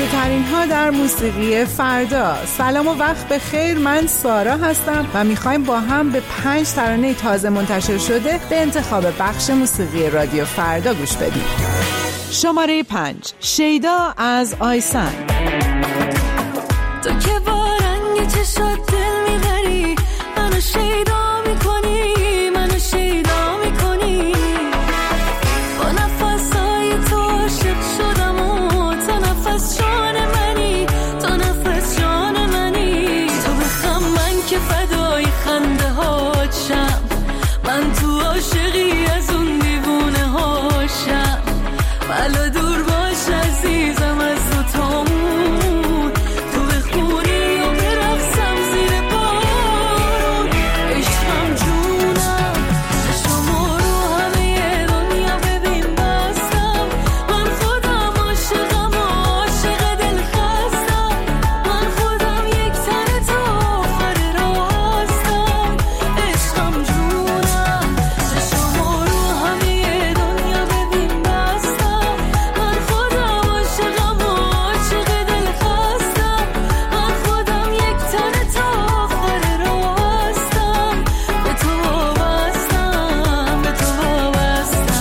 تازه ترین ها در موسیقی فردا. سلام و وقت بخیر، من سارا هستم و میخوایم با هم به 5 ترانه تازه منتشر شده به انتخاب بخش موسیقی رادیو فردا گوش بدیم. شماره 5، شیدا از آیسن. تو که با رنگ چشات دل میبری، منو شیدا میکنی، منو شیدا میکنی. با نفسای تو عاشق شدم و تا نفس جان منی، تا نفس جان منی. تو بخم من که فدای خنده هاشم، من تو عاشقی از اون دیوونه هاشم. بلا دور باش عزیزم از تو تامون، تو بخونی و برقصم زیر بارون. عشقم جونم چشمو رو همه دنیا ببین بستم. من خودم عاشقم و عاشق دل خستم. من خودم یک تن تا آخر راه هستم. عشقم جونم چشمو رو همه دنیا ببین بستم. من خودم عاشقم و عاشق دل خستم. من خودم یک تن تا آخر راه هستم. به تو وابستم، به تو وابستم.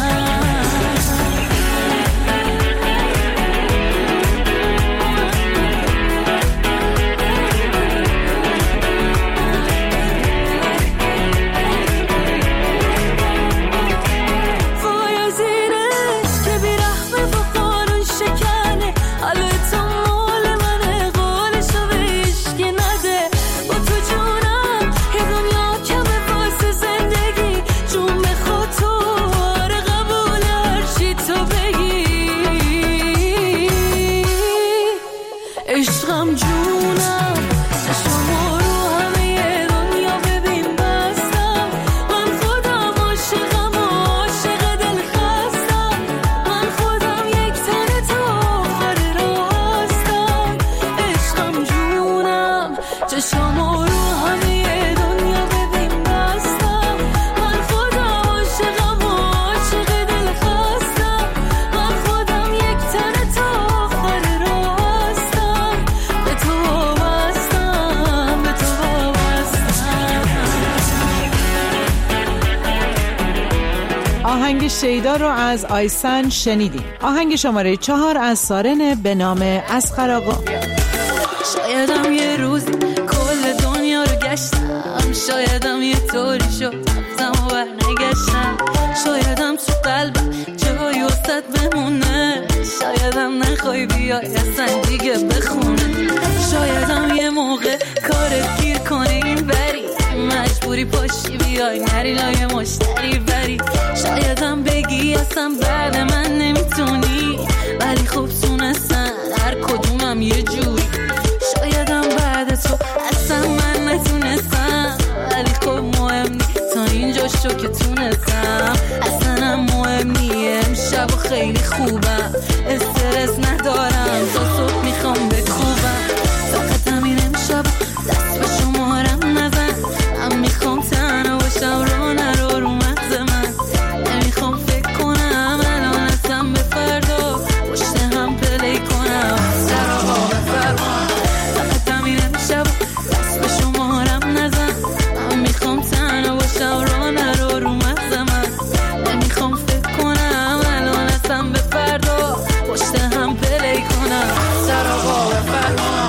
وای از این عشق که بیرحمه و قانون شکنه. حالا تو مال منه، قولشو به هیچکی نده. با تو جونم یه دنیا کمه واسه زندگی. جون بخواد تو آره قبول هرچی تو بگی. عشقم جونم چشمو رو همه دنیا ببین بستم. من خودم عاشقم و عاشق دل خستم. من خودم یک تن تا آخر راه هستم. عشقم جونم چشمو رو همه دنیا ببین بستم. من خودم عاشقم و عاشق دل خستم. من خودم یک تن تا آخر راه هستم. به تو وابستم، به تو وابستم. آهنگ شیدا رو از آیسن شنیدیم. آهنگ شماره 4 از سارن به نام اصغر آقا. شایدم یه روز کل دنیا رو گشتم. شایدم یه طوری شد رفتم و برنگشتم. شایدم تو قلبم جایی وسط بمونه. شایدم نخوای بیای اصلا دیگه بخونه. شایدم یه موقع کارت گیر کنه این بری، مجبوری پاشی بیای نری لای مشتری بری. شایدم بگی اصلا بعد من نمیتونی، ولی خوب تونستن هر کدومم یه جوری. شایدم بعد تو اصلا من نتونستم، ولی خب مهم نی تا اینجا شو که تونستم. اصلا هم مهم نی امشب و خیلی خوبم، استرس ندارم تا صبح میخوام بکوبم. فقط همین امشب دست به شمارم نزن. من میخوام تنها باشم، رو نرو رو مغز من. نمیخوام فکر کنم الان اصلا به فردا، پشت هم پلی کنم سر آقا بفرما. فقط همین امشب دست به شمارم نزن. من میخوام تنها باشم، رو نرو رو مغز من. نمیخوام فکر کنم الان اصلا به فردا، پشت هم پلی کنم سر آقا بفرما.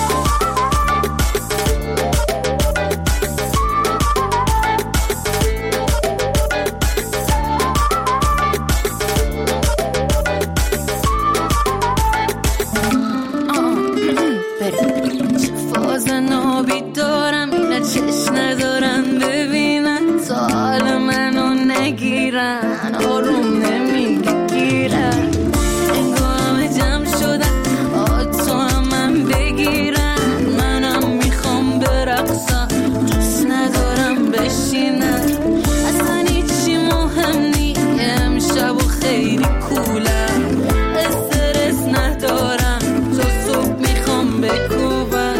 فاز نابی دارم اینا چشم ندارن ببینن، تا حال منو نگیرن آروم نمیگیرن. انگاه جمع شدن تو هم من بگیرن. منم میخوام برقصم دوست ندارم بشینن. اصلا هیچی مهم نی امشب و خیلی کولم. استرس ندارم تا صبح میخوام بکوبم.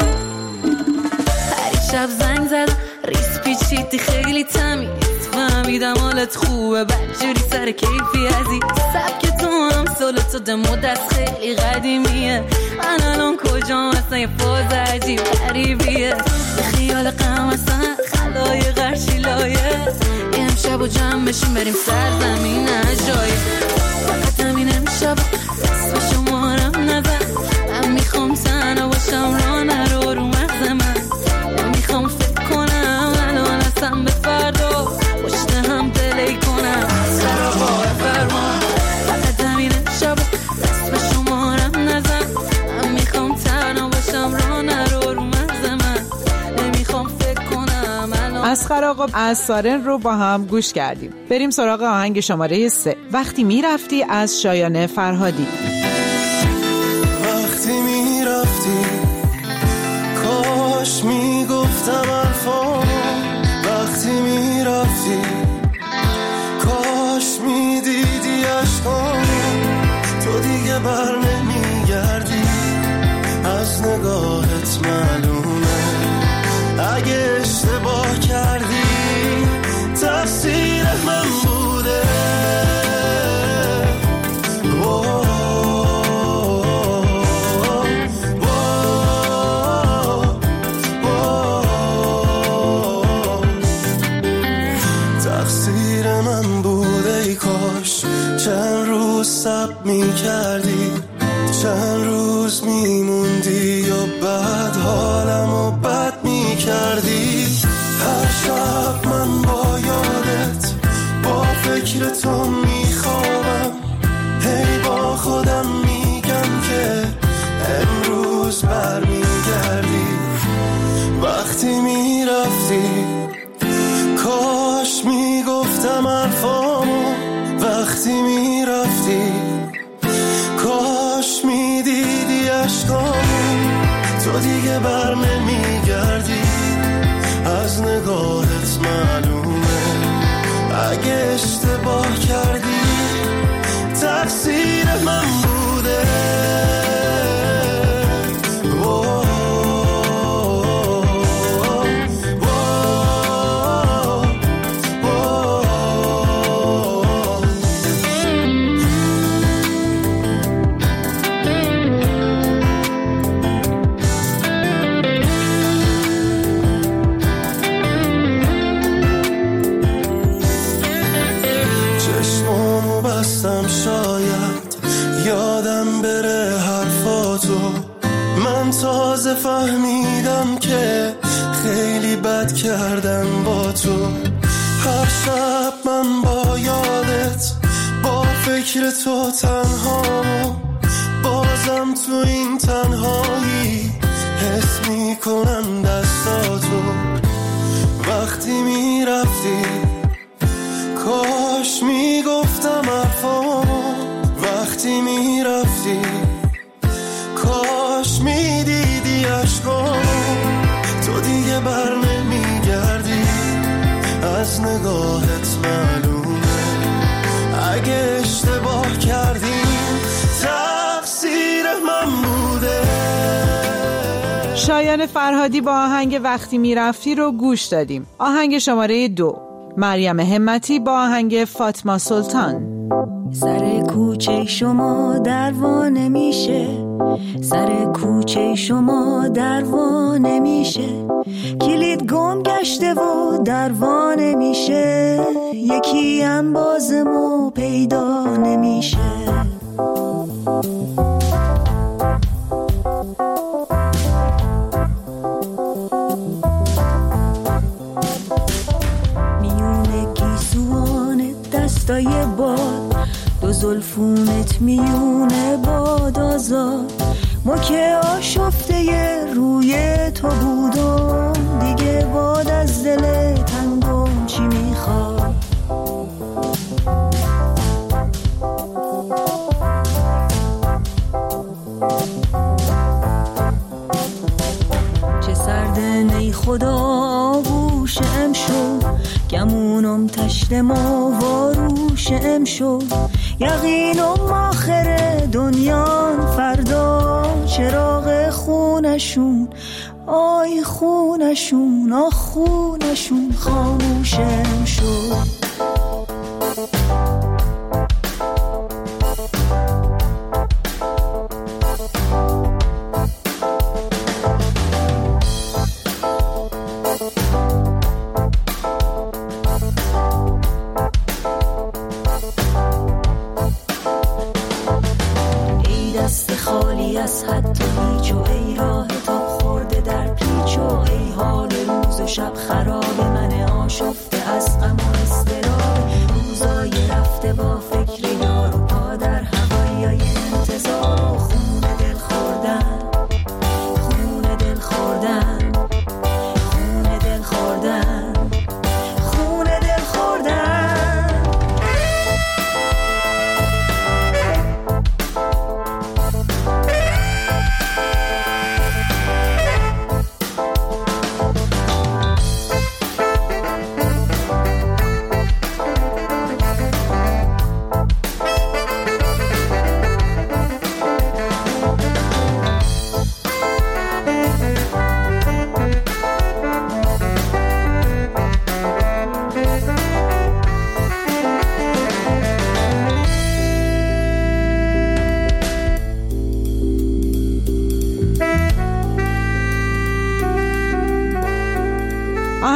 هر شب زنگ زدم ریس پیچیدی خیلی تمیز. فهمیدم حالت خوبه بدجوری سر کیفی عزیز سبک تو هم سالتو دمو دست خیلی قدیمیه من الان کجام اصلا یه فاز عجیب غریبیه به خیال غم اصلا خلای غرشی لایه امشب و جمع بشیم بریم سرزمین عجایب فقط همین امشب اسم شمارم نزن من میخوام تنها باشم را نرو رو مغز من میخوام فکر کنم الان اصلا به فردا پشت هم دلی کنم سر آقای فرمان فقط همین امشب اسم شمارم نزن من میخوام تنها باشم را نرو رو مغز من نمیخوام فکر کنم الان. اسخر آقا از سارن رو با هم گوش کردیم. بریم سراغ آهنگ شماره 3 وقتی میرفتی از شایانه فرهادی. وقتی میرفتی کاش میگفتم الفام وقتی میرفتی کاش میدیدی عشقام تو دیگه بر نمیگردی از نگاهت معلومه اگه اشتباه کردی تقصیر من بوده تقصیر من بوده ای کاش چند روز صبر میکردی چند روز میموندی یا بعد حالمو بد میکردی هر شب من با یادت با فکر تو میخوابم هی با خودم میگم که امروز برمیگردی وقتی میرفتی کاش میگفتم حرفامو وقتی میرفتی کاش میدیدی عشقامو تو دیگه بر نمیگردی از نگاهت معلومه اگه اشتباه کردی تقصیر من بوده تازه فهمیدم که خیلی بد کردم با تو هر شب من با یادت با فکر تو تنها بازم تو این تنهایی حس میکنم دستاتو وقتی میرفتی کاش میگفتم حرفامو وقتی میرفتی کاش میدیدی عشقامو تو دیگه بر نمیگردی از نگاهت معلومه اگه اشتباه کردی تقصیر من بوده. شایان فرهادی با آهنگ وقتی میرفتی رو گوش دادیم. آهنگ شماره 2 مریم همتی با آهنگ فاطمه سلطان. سر کوچه شما دروا نمیشه سر کوچه شما دروا نمیشه کلید گم گشته و دروا نمیشه یکی انبازمو پیدا نمیشه میونه گیسوان دستای باد دو زلفونت میونه باد آزاد ما که آشفته روی تو بودم دیگه باد از دل تنگم چی میخواد چه سرده نی خدا گوشم شد گمونم تشتم و واروشم شد یقینم آخر دنیان فردا چراغ خونشون آی خونشون آ خونشون خاموشم شد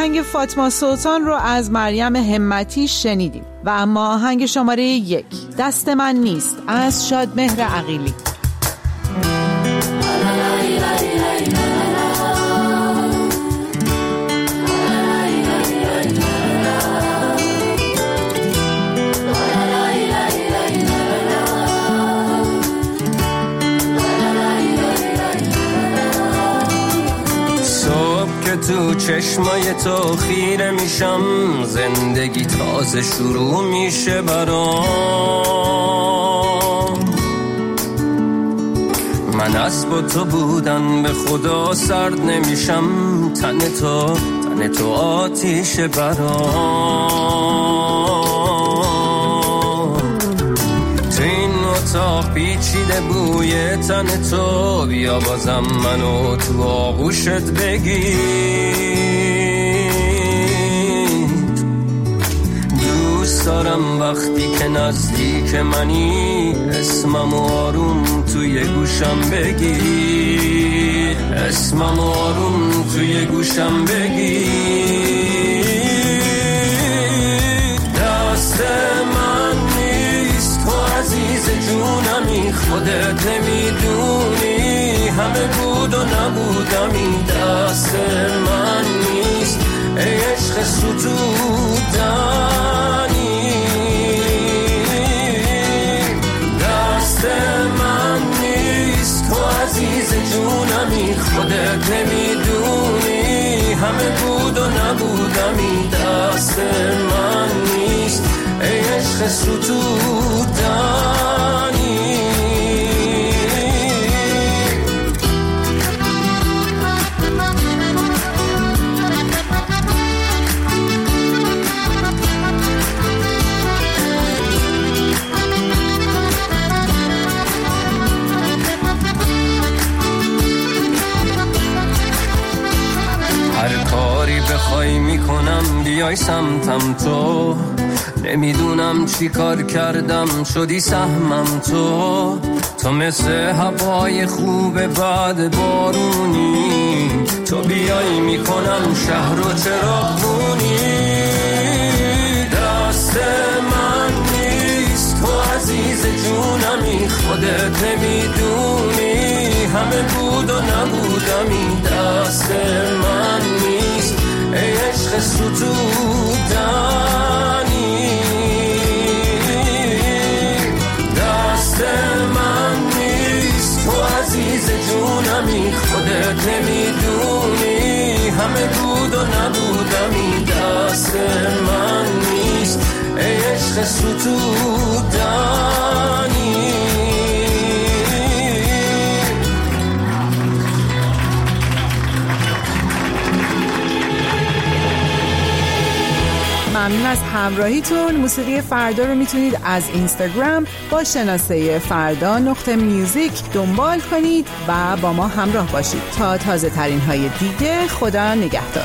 آهنگ فاطمه سلطان رو از مریم همتی شنیدیم و اما آهنگ شماره 1 دست من نیست از شادمهر عقیلی. تو چشمای تو خیره میشم، زندگی تازه شروع میشه برام. من اسب تو بودن به خدا سرد نمیشم، تن تو آتیشه برام. تو این اتاق پیچیده بوی تن تو، بیا بازم منو تو آغوشت بگیر. دوست دارم وقتی که نزدیک منی، اسمم آروم توی گوشم بگیر، اسمم آروم توی گوشم بگیر. دست من نیست تو عزیز جونمی، خودت نمیدونی همه بود و نبودمی. دست من نیست ای عشق ستودنی، دست من نیست تو عزیز جونمی، خودت نمیدونی همه بود و نبودمی. دست من نیست ای عشق ستودنی. هر کاری بخوای میکنم بیای سمتم، تو نمیدونم چی کار کردم شدی سهمم. تو مثل هوای خوب بعد بارونی، تو بیای میکنم شهر و چراغونی. دست من نیست تو عزیز جونمی، خودت نمیدونی همه بود و نبودمی. دست من نیست ای عشق ستودنی، دست من نیست تو عزیز جونمی، خودت نمیدونی همه بود و نبودمی. دست من نیست ای عشق ستودنی. ممنون از همراهیتون. موسیقی فردا رو میتونید از اینستاگرام با شناسه فردا.میوزیک دنبال کنید و با ما همراه باشید تا تازه ترین های دیگه. خدا نگهدار.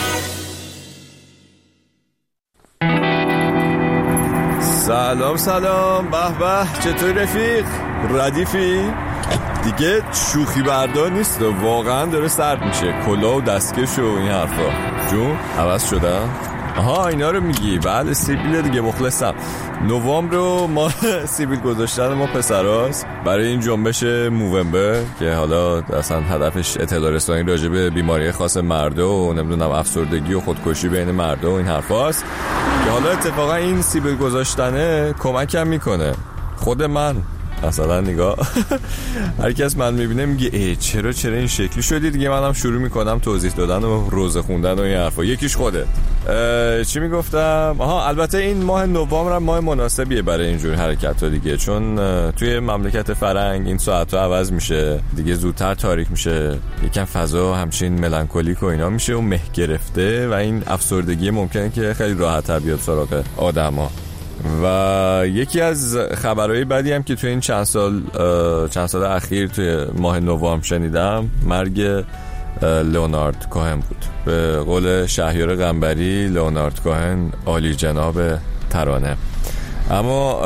سلام به به، چطور رفیق؟ ردیفی؟ دیگه شوخی بردار نیست، واقعا داره سرد میشه. کلاه و دستکش و این حرفا جون عوض شده. آها اینا رو میگی؟ بله سیبیل دیگه، مخلصم. نوامبر رو ما سیبیل گذاشتن ما پسراست برای این جنبش موومبر که حالا اصلا هدفش اطلاع رسانی راجع به بیماری خاص مرده و نمیدونم افسردگی و خودکشی بین مرده و این حرفاست که حالا اتفاقا این سیبیل گذاشتنه کمکم میکنه. خود من مثلا نگاه هر کس من میبینه میگه ای چرا این شکلی شدی دیگه، منم شروع میکنم توضیح دادن و روزه خوندن و این حرفا. یکیش خودت. چی میگفتم؟ آها البته این ماه نوامبر هم ماه مناسبیه برای اینجور حرکت‌ها دیگه، چون توی مملکت فرنگ این ساعت‌ها عوض میشه دیگه، زودتر تاریک میشه، یکم فضا همچین ملانکولیک و اینا میشه و مه گرفته و این افسردگی ممکنه که خیلی راحت‌تر بیاد سراغ آدما. و یکی از خبرهای بدی هم که توی این چند سال اخیر توی ماه نوامبر شنیدم مرگ لئونارد کوهن بود. به قول شهریار قنبری لئونارد کوهن عالی جناب ترانه. اما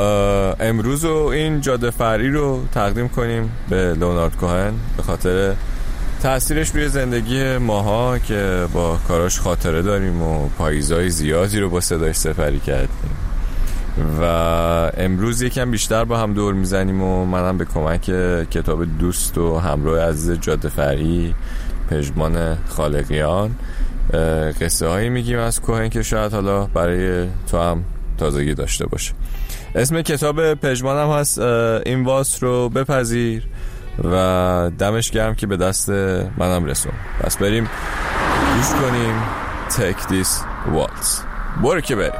امروز این جاده فرعی رو تقدیم کنیم به لئونارد کوهن به خاطر تأثیرش روی زندگی ماها که با کاراش خاطره داریم و پاییزای زیادی رو با صداش سپری کردیم و امروز یکم بیشتر با هم دور میزنیم و منم به کمک کتاب دوست و همراه عزیز جاده فرعی پژمان خالقیان قصه هایی میگیم از کهن که شاید حالا برای تو هم تازگی داشته باشه. اسم کتاب پژمانم هست این واس رو بپذیر و دمش گرم که به دست منم رسون. پس بریم گوش کنیم Take This Waltz. برو که بریم.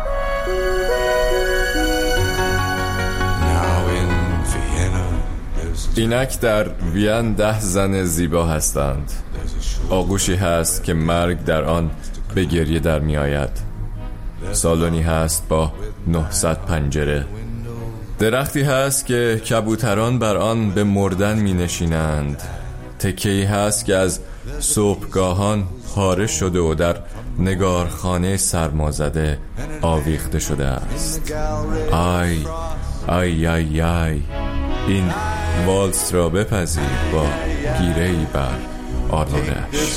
اینک در وین 10 زن زیبا هستند. آغوشی هست که مرگ در آن به گریه در می آید. سالونی هست با 900 پنجره. درختی هست که کبوتران بر آن به مردن می نشینند. تکه‌ای هست که از صبحگاهان پاره شده و در نگارخانه سرمازده آویخته شده است. آی آی آی آی، این والس را بپذیر با گیره‌ای بر آرنولش.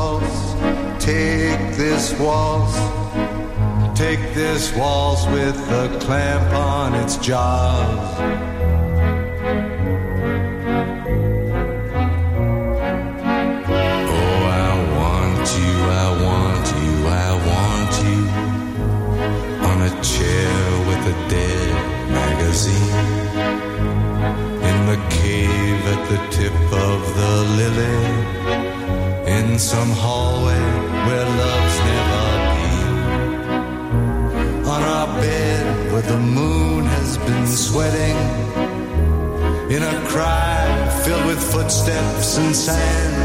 Take this waltz with a clamp on its jaws. Oh, I want you, I want you, I want you on a chair with a dead magazine in the cave at the tip of the lily, in some hallway where love's never on our bed where the moon has been sweating, in a cry filled with footsteps and sand.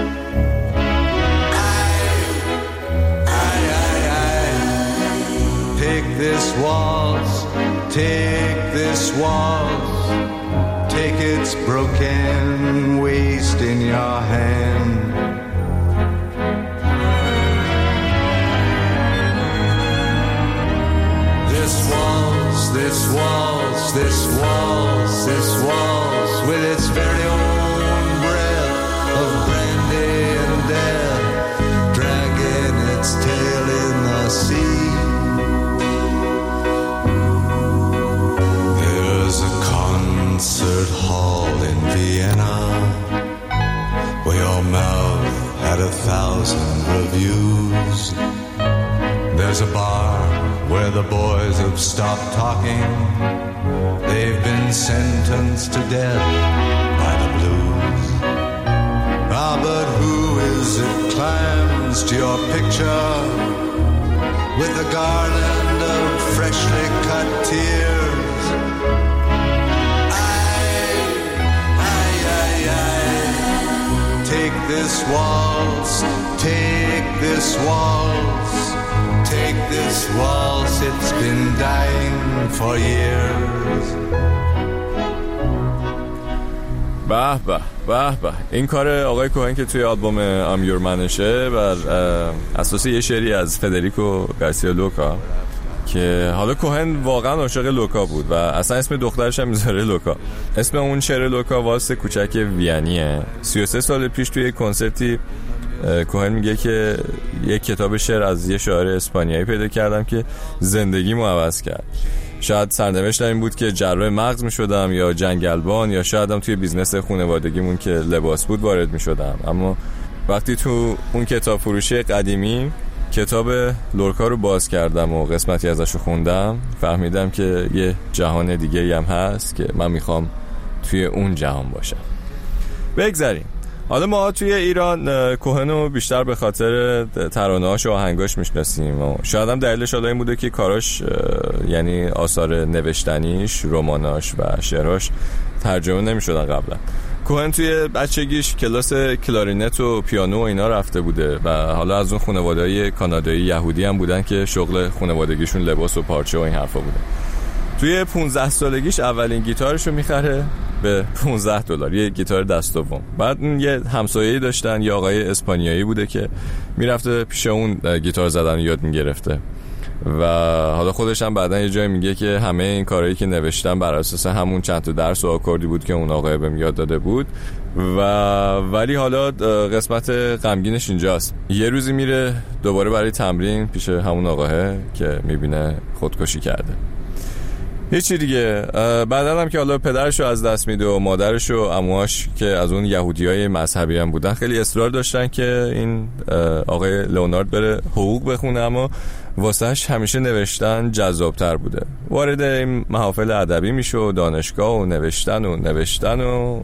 I take this waltz, take this waltz, take its broken waist in your hand. This waltz, this waltz, this waltz, with its very own breath of brandy and death, dragging its tail in the sea. There's a concert hall in Vienna where your mouth had 1,000 reviews. There's a bar where the boys have stopped talking. They've been sentenced to death by the blues. Ah, but who is it climbs to your picture with a garland of freshly cut tears? Take this waltz, take this waltz, take this waltz, it's been dying for years. به به به به، این کار آقای کوهن که توی آلبوم ام یور منشه بر اساس یه شعری از فدریکو گارسیا لورکا که حالا کوهن واقعا عاشق لوکا بود و اصلا اسم دخترش هم میذاره لوکا. اسم اون شعر لوکا والس کوچک وینیه. 33 سال پیش توی کنسرتی کوهن میگه که یک کتاب شعر از یه شاعر اسپانیایی پیدا کردم که زندگیمو عوض کرد. شاید سرنوشتم این بود که جراح مغز میشدم یا جنگلبان یا شایدم توی بیزنس خانوادگیمون که لباس بود وارد میشدم. اما وقتی تو اون کتاب فروشی قدیمی کتاب لورکا رو باز کردم و قسمتی ازش رو خوندم، فهمیدم که یه جهان دیگه هم هست که من میخوام توی اون جهان باشم. بگذاریم. حالا ما توی ایران کوهنو بیشتر به خاطر ترانه‌هاش و آهنگاش میشناسیم و شاید هم دلیلش حالا این بوده که کاراش یعنی آثار نوشتنیش، رماناش و شعراش ترجمه نمی‌شدن قبلا. کوهن توی بچگیش کلاس کلارینت و پیانو و اینا رفته بوده و حالا از اون خانواده‌های کانادایی یهودی هم بودن که شغل خانوادگیشون لباس و پارچه و این حرفا بوده. توی 15 سالگیش اولین گیتارشو میخره به $15، یه گیتار دست دوم. بعد یه همسایه‌ای داشتن، یه آقای اسپانیایی بوده که میرفته پیش اون گیتار زدن یاد میگرفته و حالا خودش هم بعدن یه جای میگه که همه این کارهایی که نوشتم بر اساس همون چند تا درس و آکوردی بود که اون آقای بهم یاد داده بود. ولی حالا قسمت غمگینش اینجاست. یه روزی میره دوباره برای تمرین پیش همون آقاه که میبینه خودکشی کرده. هیچی دیگه. بعدن هم که حالا پدرشو از دست میده و مادرشو و عموهاش که از اون یهودیای مذهبی هم بودن خیلی اصرار داشتن که این آقای لئونارد بره حقوق بخونه، اما واسهش همیشه نوشتن جذابتر بوده. وارد این محافل ادبی میشه و دانشگاه و نوشتن.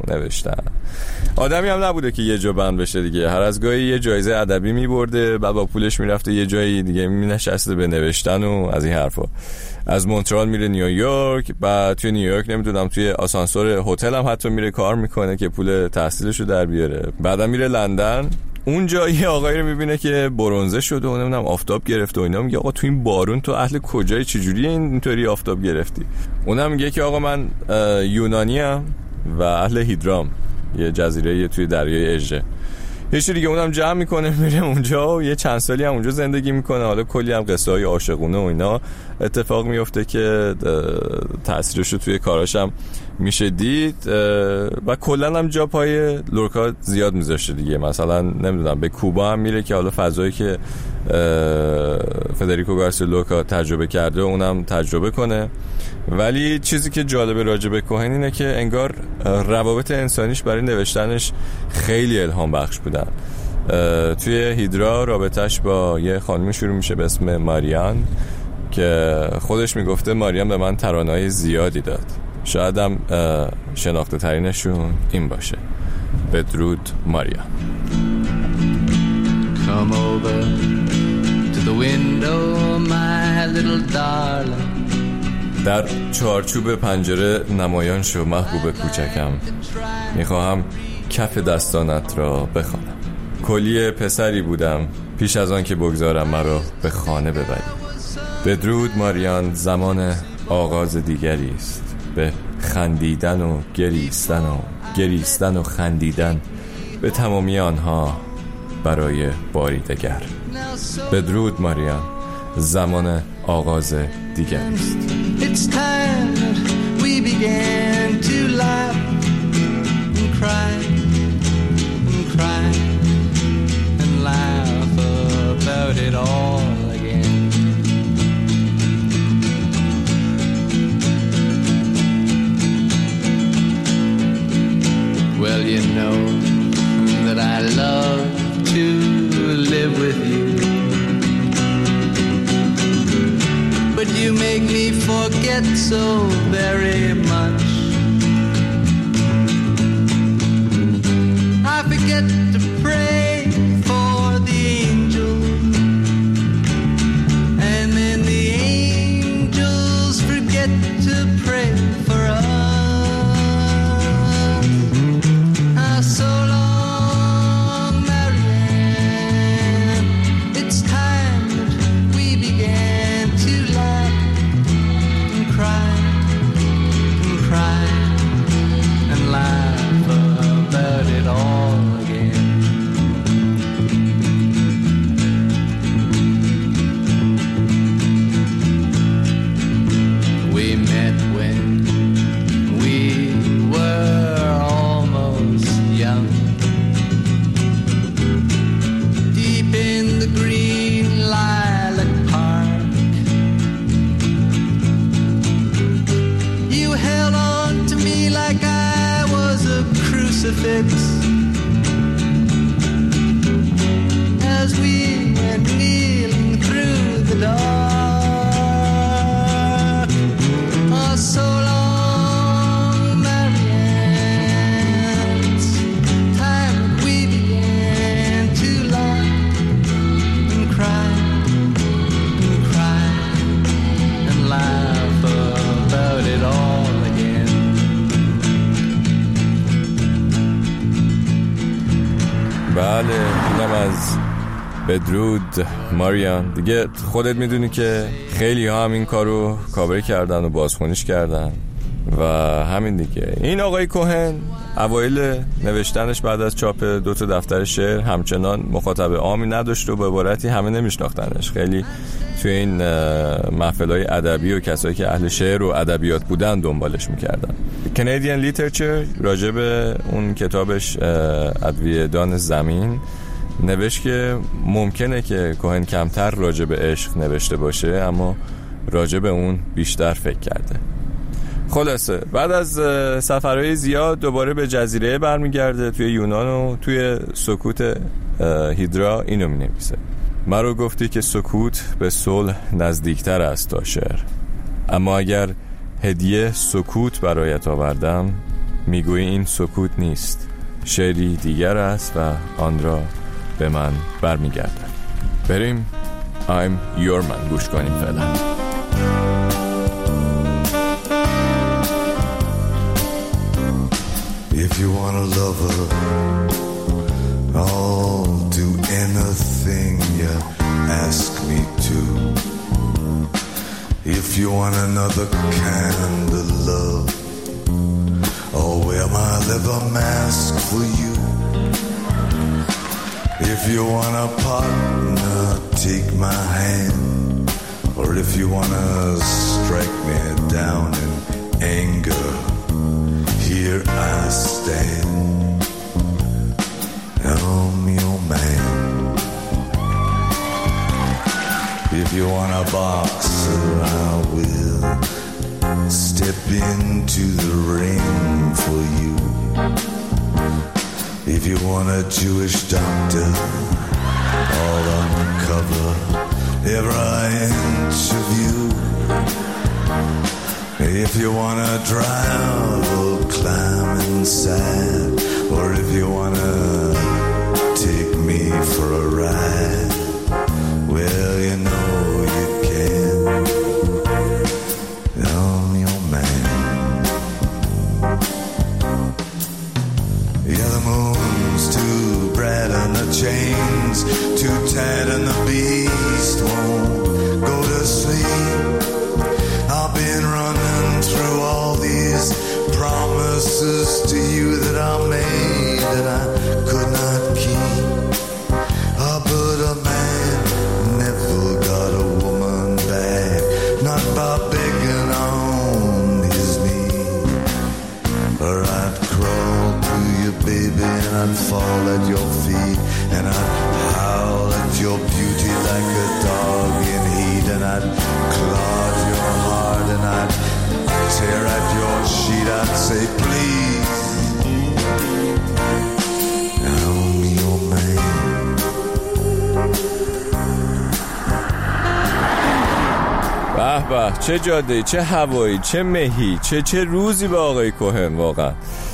آدمی هم نبوده که یه جا بند بشه دیگه. هر از گاهی یه جایزه ادبی میبرده، بعد با پولش میرفته یه جایی دیگه مینشسته به نوشتن و از این حرفا. از مونترال میره نیویورک، بعد توی نیویورک نمیدونم توی آسانسور هتل هم حتی میره کار میکنه که پول تحصیلشو در بیاره. بعدا میره لندن، اونجا یه آقایی رو میبینه که برنزه شده و نمیدونم آفتاب گرفته و اینا. میگه آقا تو این بارون تو اهل کجایی، چجوری اینطوری آفتاب گرفتی؟ اونم میگه که آقا من یونانیم و اهل هیدرام، یه جزیره توی دریای اژه. هیچ دیگه. اونم جمع میکنه میره اونجا و یه چند سالی هم اونجا زندگی میکنه. حالا کلی هم قصه های عاشقونه و اینا اتفاق میفته که تاثیرش رو توی کاراش هم میشه دید و کلا هم جا پای لورکا زیاد میذاشته دیگه. مثلا نمیدونم به کوبا هم میره که حالا فضایی که فدریکو گارسیا لورکا تجربه کرده و اونم تجربه کنه. ولی چیزی که جالبه راجع به کوهن اینه که انگار روابط انسانیش برای نوشتنش خیلی الهام بخش بودن. توی هیدرا رابطش با یه خانمی شروع میشه به اسم ماریان که خودش میگفته ماریان به من ترانه‌های زیادی داد. شاید هم شناخته ترینشون این باشه. بدرود ماریان. Come over to the window, my little darling. در چارچوب پنجره نمایان شو محبوب کوچکم، میخواهم کف دستانت را بخوانم. کلی پسری بودم پیش از آن که بگذارم مرا به خانه ببری. بدرود ماریان، زمان آغاز دیگری است. به خندیدن و گریستن و خندیدن به تمامی آنها برای باری دگر. بدرود ماریان، زمان آغاز دیگر است. It's time that we began to laugh and cry and cry and laugh about it all again. Well, you know that I love to live with you, but you make me forget so very much. I forget to pray for the angels, and then the angels forget to pray for us. So long, Marianne, it's time that we began to laugh and cry and laugh about it all again. We met when we were almost young, deep in the green lilac park. You held on to me like I was a crucifix as we went kneeling through the dark. Oh, so long, Marianne, it's time we began to laugh and cry and laugh about it all again. بله، اینم از بدرود ماریان. دیگه خودت میدونی که خیلی ها هم این کارو کاور کردن و بازخونیش کردن و همین دیگه. این آقای کوهن اوایل نوشتنش بعد از چاپ 2 تا دفتر شعر همچنان مخاطب عامی نداشت و به عبارتی همه نمیشناختنش. خیلی توی این محفل‌های ادبی و کسایی که اهل شعر و ادبیات بودن دنبالش میکردن. Canadian Literature راجع به اون کتابش ادویه‌دان زمین نوشت که ممکنه که کوهن کمتر راجع به عشق نوشته باشه اما راجع به اون بیشتر فکر کرده. خلاصه بعد از سفرهای زیاد دوباره به جزیره برمیگرده توی یونان و توی سکوت هیدرا اینو می نویسه: مرا گفتی که سکوت به صلح نزدیکتر است تا شعر، اما اگر هدیه سکوت برایت آوردم میگویی این سکوت نیست، شعری دیگر است و آن را به من برمیگرده. بریم I'm your man گوش کنیم فعلا. If you want a lover, I'll do anything you ask me to. If you want another kind of love, I'll wear my leather mask for you. If you want a partner, take my hand. Or if you want to strike me down in anger, here I stand. I'm your man. If you want a boxer, I will step into the ring for you. If you want a Jewish doctor, I'll uncover every inch of you. If you wanna drive or climb inside, or if you wanna take me for a ride, well, you know you can. I'm your man. Yeah, the moon's too bright and the chains too tight and the beast won't go to sleep. I've been running through all these promises to you that I made that I could not keep. But a man never got a woman back, not by begging on his knee. Or I'd crawl to you, baby, and I'd fall at your feet, and I'd howl at your beauty like a dog in heat, and I'd clog your heart, and I'd tear at your sheet. I'd say, please, I'm your man. به به، چه جاده‌ای، چه هوایی، چه مهی، چه روزی به آقای کوهن واقعا.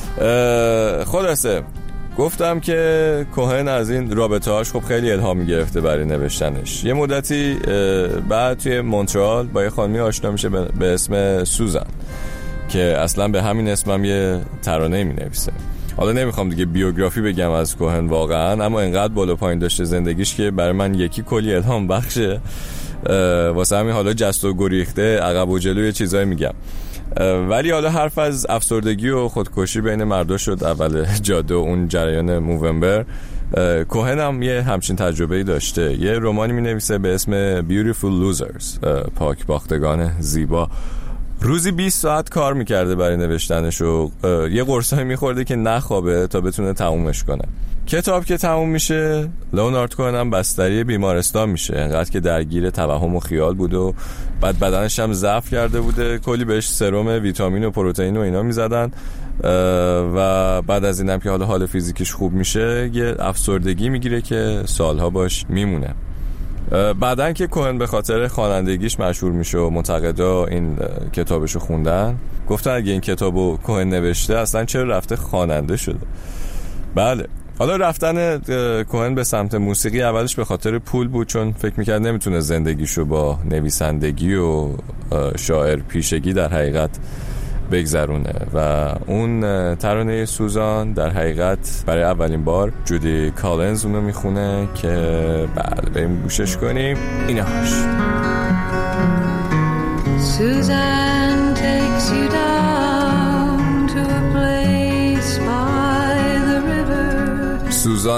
خلاصه گفتم که کوهن از این رابطه‌هاش خب خیلی الهام گرفته برای نوشتنش. یه مدتی بعد توی مونترال با یه خانمی آشنا میشه به اسم سوزان که اصلا به همین اسمم یه ترانه می‌نویسه. حالا نمیخوام دیگه بیوگرافی بگم از کوهن واقعا، اما انقدر بالا پایین داشته زندگیش که برای من یکی کلی الهام بخشه. واسه همین حالا جست و گریخته عقب و جلوی چیزایی میگم. ولی حالا حرف از افسردگی و خودکشی بین مردا شد اول جاده و اون جریان موونبر. کوهن هم یه همچین تجربه‌ای داشته. یه رمانی می‌نویسه به اسم Beautiful Losers، پاک باختگان زیبا. روزی 20 ساعت کار میکرده برای نوشتنش و یه قرصایی میخورده که نخوابه تا بتونه تمومش کنه. کتاب که تموم میشه، لئونارد کوهن هم بستری بیمارستان میشه، انقدر که درگیر توهم و خیال بود و بعد بدنش هم ضعف کرده بوده. کلی بهش سرم ویتامین و پروتئین و اینا میزدن و بعد از اینم که حال فیزیکیش خوب میشه یه افسردگی میگیره که سالها باش میمونه. بعدن که کوهن به خاطر خوانندگیش مشهور میشه و منتقدا این کتابشو خوندن، گفتن اگه این کتابو کوهن نوشته اصلا چرا رفته خواننده شده. بله، حالا رفتن کوهن به سمت موسیقی اولش به خاطر پول بود، چون فکر میکرد نمیتونه زندگیشو با نویسندگی و شاعر پیشگی در حقیقت بگذرونه و اون ترانه سوزان در حقیقت برای اولین بار جودی کالنز اونو میخونه که بعد بریم گوشش کنیم. اینهاش Suzanne takes you down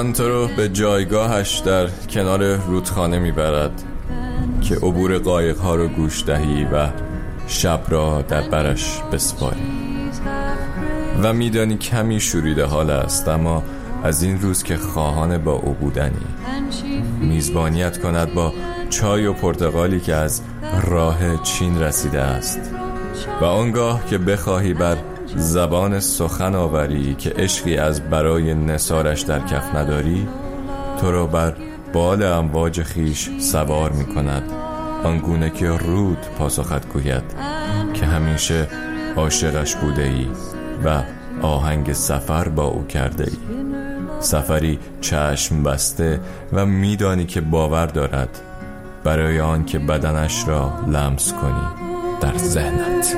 سوزان تو رو به جایگاهش در کنار رودخانه میبرد که عبور قایق‌ها رو گوش دهی و شب را در برش بسپاری و میدانی کمی شوریده حال است، اما از این روز که خواهان با او بودنی میزبانیت کند با چای و پرتقالی که از راه چین رسیده است و آنگاه که بخواهی بر زبان سخن آوری که عشقی از برای نثارش در کف نداری، تو را بر بال امواج خیش سوار می کند، آنگونه که رود پاسخت گوید که همیشه عاشقش بوده ای و آهنگ سفر با او کرده ای، سفری چشم بسته و میدانی که باور دارد برای آن که بدنش را لمس کنی در ذهنت.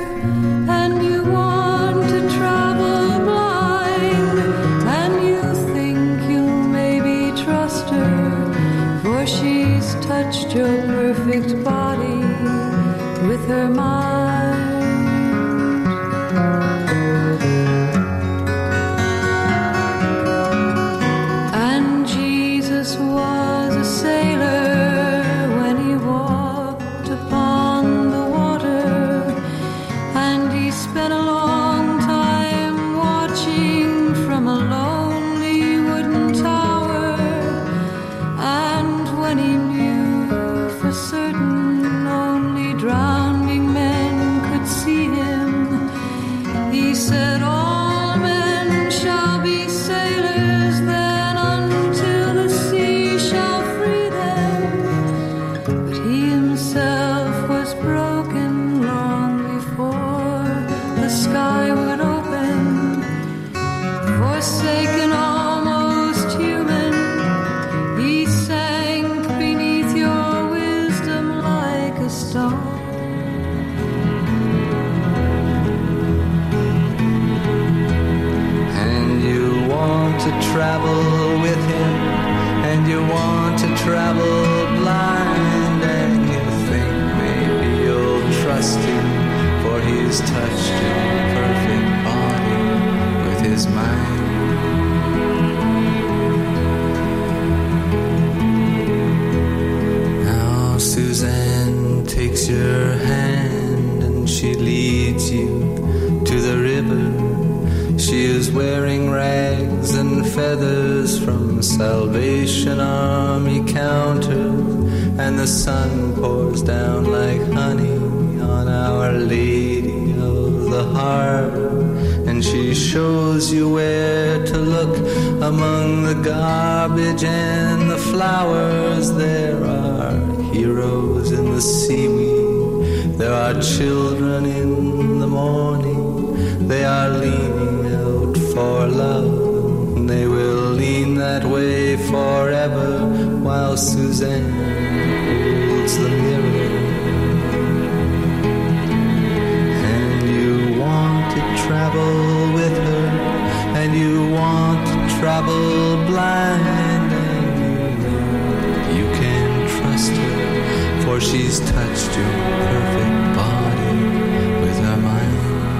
Touched your perfect body with her mind. And Jesus was a sailor when he walked upon the water, and he spent a long time watching from a lonely wooden tower, and when he certain only drowning men could see him, he said all men shall be sailors then until the sea shall free them. But he himself was broken long before the sky would open, forsaken almost human, he sank beneath your star. And you want to travel with him, and you want to travel blind, and you think maybe you'll trust him, for he's touched your perfect body with his mind. Now Suzanne takes your hand and she leads you to the river. She is wearing rags and feathers from Salvation Army counter, and the sun pours down like honey on Our Lady of the Harbor, and she shows you where to look among the garbage and the flowers. There are heroes in the seaweed, there are children in the morning, they are leaning out for love, and they will lean that way forever while Suzanne holds the mirror. And you want to travel with her, and you want to travel blind, and you can trust her, for she's touched your perfect body with her mind.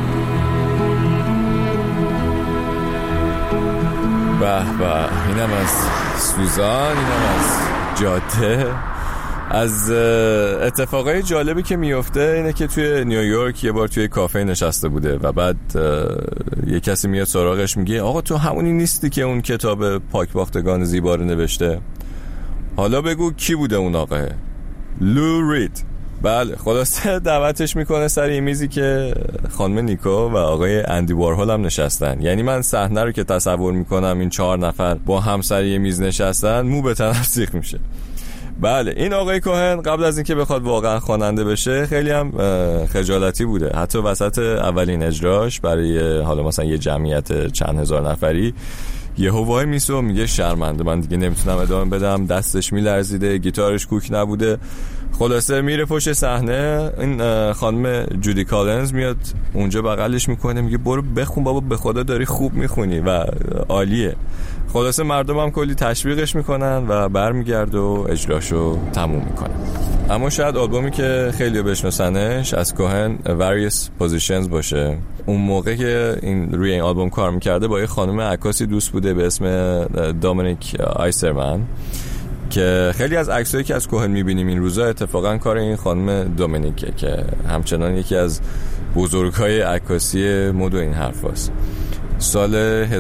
به به، اینم از سوزان، اینم از جاده. از اتفاقای جالبی که میفته اینه که توی نیویورک یه بار توی کافه نشسته بوده و بعد یه کسی میاد سراغش میگه آقا تو همونی نیستی که اون کتاب پاکباختگان زیبا رو نوشته؟ حالا بگو کی بوده اون آقاه؟ لو رید. بله، خلاصه دعوتش میکنه سر یه میزی که خانم نیکو و آقای اندی وارهول هم نشستن. یعنی من صحنه رو که تصور میکنم این 4 نفر با هم سر یه میز نشستن، مو به تنم سیخ میشه. بله، این آقای کوهن قبل از اینکه بخواد واقعا خواننده بشه خیلی هم خجالتی بوده. حتی وسط اولین اجراش برای حالا مثلا یه جمعیت چند هزار نفری یهو وای میسه و میگه شرمنده، من دیگه نمیتونم ادامه بدم. دستش میلرزیده، گیتارش کوک نبوده. خلاصه میره پشت صحنه، این خانم جودی کالنز میاد اونجا بغلش میکنه، میگه برو بخون بابا، به خدا داری خوب میخونی و عالیه. خلاصه مردم هم کلی تشویقش میکنن و برمیگرده و اجراشو تموم میکنه. اما شاید آلبومی که خیلی بشناسنش از کوهن Various Positions باشه. اون موقع که روی این آلبوم کار میکرده با یه خانم عکاسی دوست بوده به اسم دامینیک آیسرمن که خیلی از عکسایی که از کوهن میبینیم این روزا اتفاقا کار این خانم دامینیکه که همچنان یکی از بزرگای عکاسی مد و این حرفاست. سال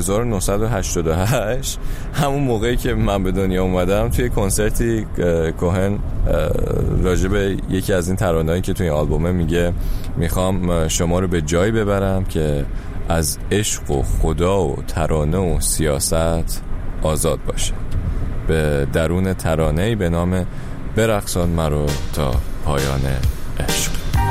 1988 همون موقعی که من به دنیا اومدم توی کنسرتی کوهن راجع به یکی از این ترانه‌هایی که توی این آلبومه میگه میخوام شما رو به جایی ببرم که از عشق و خدا و ترانه و سیاست آزاد باشه، به درون ترانه‌ای به نام برقصان مرا تا پایان عشق.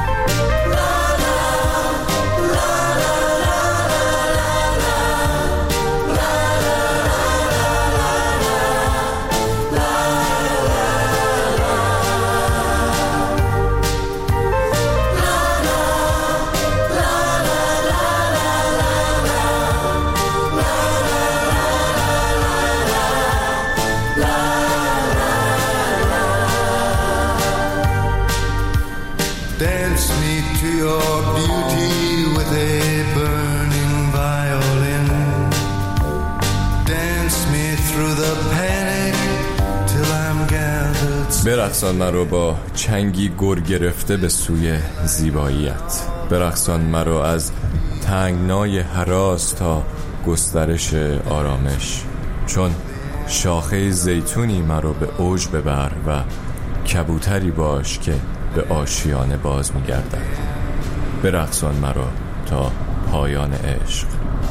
Dance me to your beauty with a burning violin. Dance me through the panic till I'm gathered. برقصان مرا با چنگی گر گرفته به سوی زیباییت. برقصان مرا از تنگنای هراس تا گسترش آرامش. چون شاخه زیتونی مرا به اوج ببر و کبوتری باش که به آشیانه باز می‌گردد. برقصان مرا تا پایان عشق.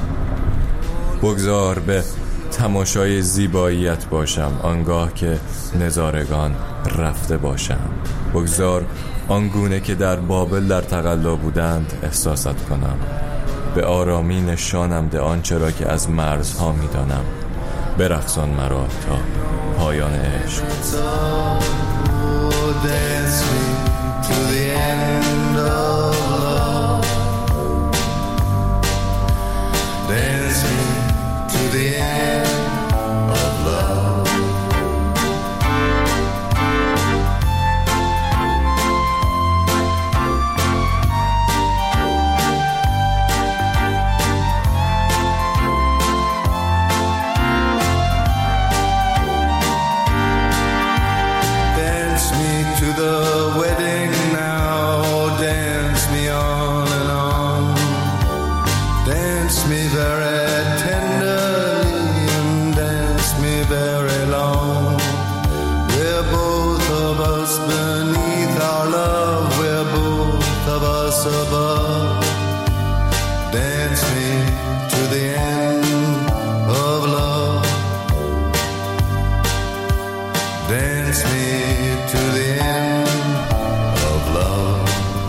بگذار به تماشای زیباییت باشم آنگاه که نظارگان رفته باشم. بگذار آنگونه که در بابل در تقلا بودند احساست کنم. به آرامی نشانم ده آنچه را که از مرزها می‌دانم. برقصان مرا تا پایان عشق. Dance me to the end of love. Dance me to the end of love. To the wedding now, dance me on and on. Dance me very tenderly and dance me very long. We're both of us beneath our love, we're both of us above. Dance me to the end of love. Dance me to the end of love.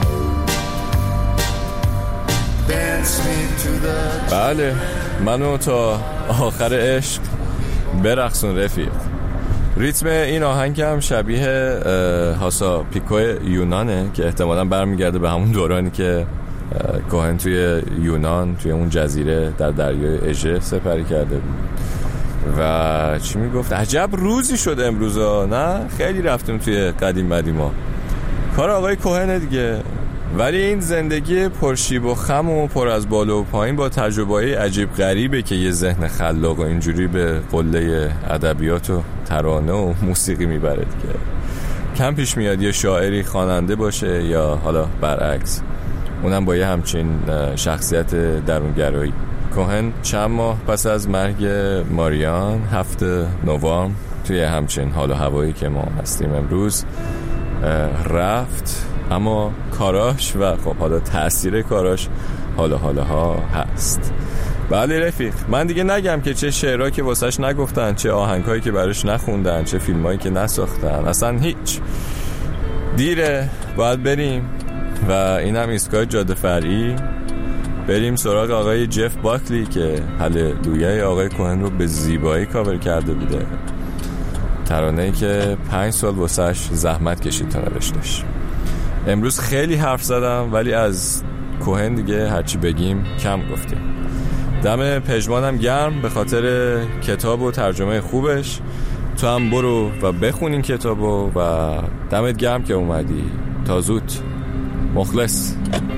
Dance me to the. بله، منو تا آخر عشق برقصون رفیق. ریتم این آهنگ هم شبیه هاسا پیکو یونانه که احتمالاً برمیگرده به همون دورانی که کوهن توی یونان توی اون جزیره در دریای اژه سپری کرده بود. و چی میگفت؟ عجب روزی شده امروزا، نه؟ خیلی رفتیم توی قدیما. کار آقای کوهن دیگه. ولی این زندگی پرشیب و خم و پر از بالا و پایین با تجربه‌های عجیب غریبه که یه ذهن خلاق و اینجوری به قله ادبیات و ترانه و موسیقی میبره دیگه. کم پیش میاد یه شاعری خواننده باشه یا حالا برعکس، اونم با یه همچین شخصیت درونگرایی. کوهن چند ماه پس از مرگ ماریان 7 نوامبر توی همچین حال و هوایی که ما هستیم امروز رفت، اما کاراش و خب حالا تأثیر کاراش حالا هست. بله رفیق، من دیگه نگم که چه شعرها که واسش نگفتن، چه آهنگایی که براش نخوندن، چه فیلمایی که نساختن، اصلا هیچ. دیره، باید بریم و اینم ایستگاه جاده فرعی. بریم سراغ آقای جف باکلی که هللویای آقای کوهن رو به زیبایی کاور کرده بوده. ترانه‌ای که 5 سال واسش زحمت کشید تا نوشتش. امروز خیلی حرف زدم ولی از کوهن دیگه هرچی بگیم کم گفتیم. دم پژمانم گرم به خاطر کتاب و ترجمه خوبش تو هم برو و بخون این کتابو و دمت گرم که اومدی. تا زود. مخلص.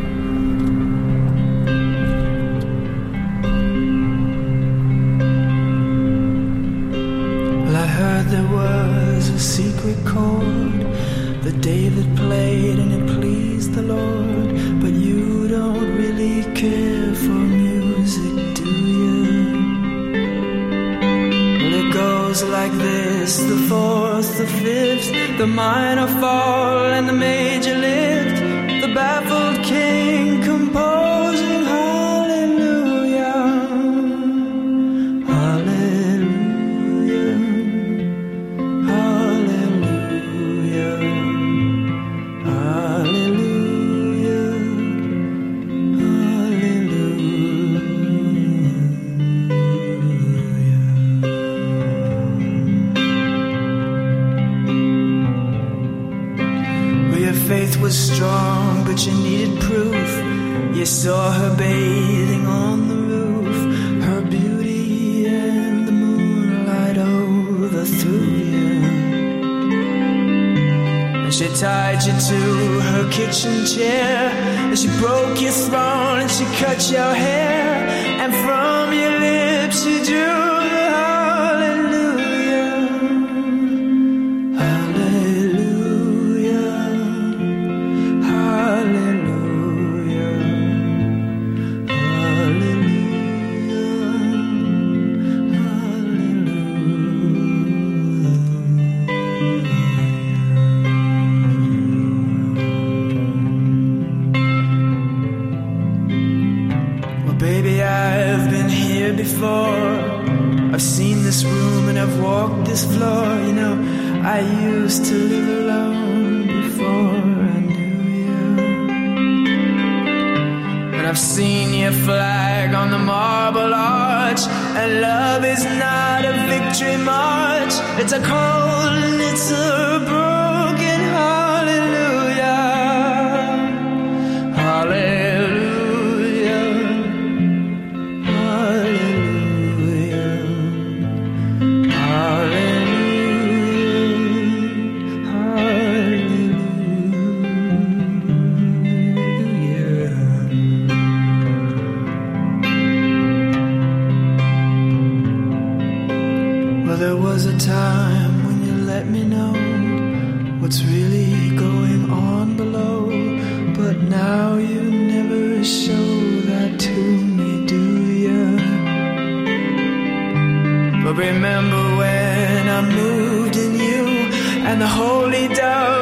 There was a secret chord that David played and it pleased the Lord. But you don't really care for music, do you? Well, it goes like this: the fourth, the fifth, the minor fall and the major lift. The baffled king composing hallelujah, hallelujah. Faith was strong, but you needed proof. You saw her bathing on the roof, her beauty and the moonlight overthrew you. And she tied you to her kitchen chair, and she broke your throne, and she cut your hair, and from your lips she drew the hallelujah, hallelujah. Baby, I've been here before. I've seen this room and I've walked this floor. You know, I used to live alone before I knew you. And I've seen your flag on the marble arch. And love is not a victory march. It's a cold and it's a broken hallelujah, hallelujah. There was a time when you let me know what's really going on below, but now you never show that to me, do you? But remember when I moved in you and the holy dove